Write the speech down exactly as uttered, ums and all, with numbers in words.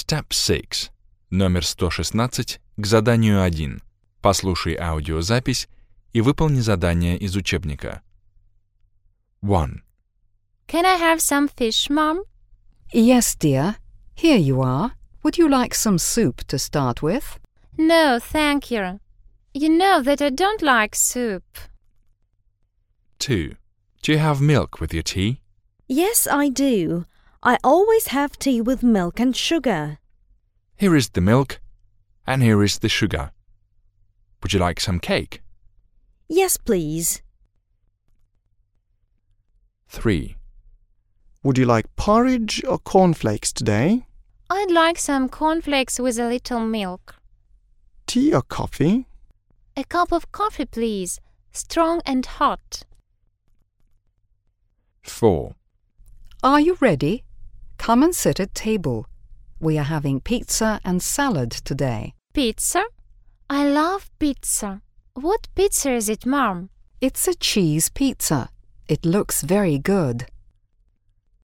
Step six. Номер сто шестнадцать к заданию один. Послушай аудиозапись и выполни задание из учебника. one. Can I have some fish, Mom? Yes, dear. Here you are. Would you like some soup to start with? No, thank you. You know that I don't like soup. two. Do you have milk with your tea? Yes, I do. I always have tea with milk and sugar. Here is the milk, and here is the sugar. Would you like some cake? Yes, please. three. Would you like porridge or cornflakes today? I'd like some cornflakes with a little milk. Tea or coffee? A cup of coffee, please. Strong and hot. four. Are you ready? Come and sit at table. We are having pizza and salad today. Pizza? I love pizza. What pizza is it, Mom? It's a cheese pizza. It looks very good.